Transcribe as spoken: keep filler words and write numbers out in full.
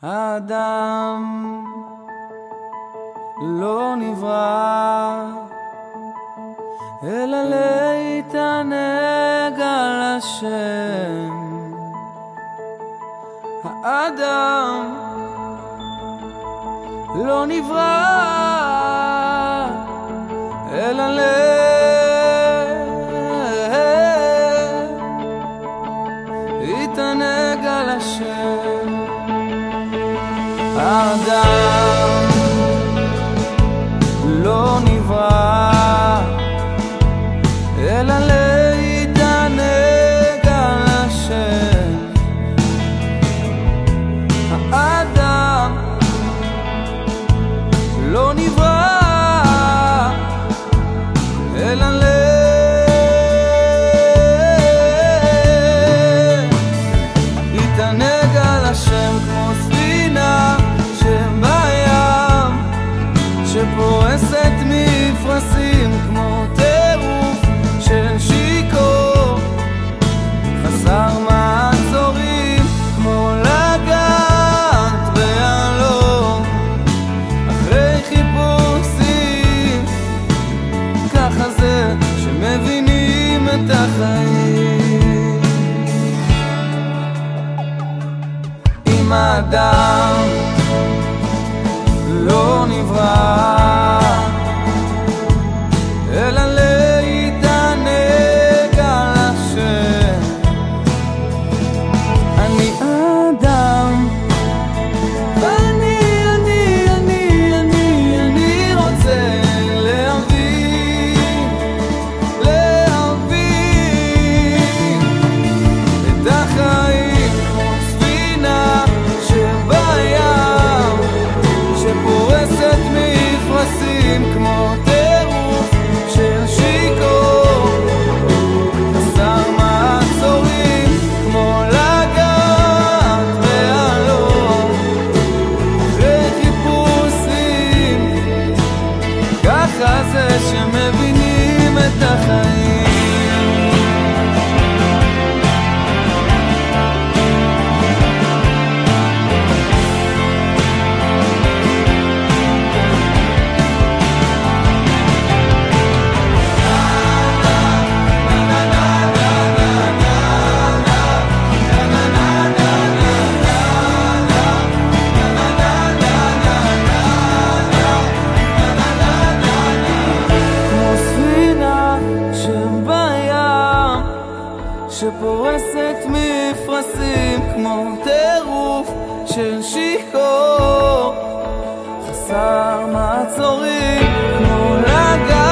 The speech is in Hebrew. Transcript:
האדם לא נברא אלא להתענג על השם. האדם לא נברא אלא להתענג על השם. האדם לא נברא אלא להתענג על השם. האדם לא נברא אלא להתענג על השם, כמו ספינה שבים שפורסת מפרשים, כמו טירוף של שיכור חסר מעצורים, כמו לגעת ביהלום אחרי חיפושים. ככה זה שמבינים את החיים. אם האדם לא נברא אלא להתענג על השם. אני אדם ואני אני אני אני אני רוצה להבין להבין את החיים, כמו ספינה שבים שפורסת מפרשים, כמו טירוף של שיכור חסר מעצורים, כמו לגעת ביהלום אחרי חיפושים. ככה זה שמבינים את החיים. שפורסת מפרשים, כמו טירוף של שיכור חסר מעצורים, כמו לגעת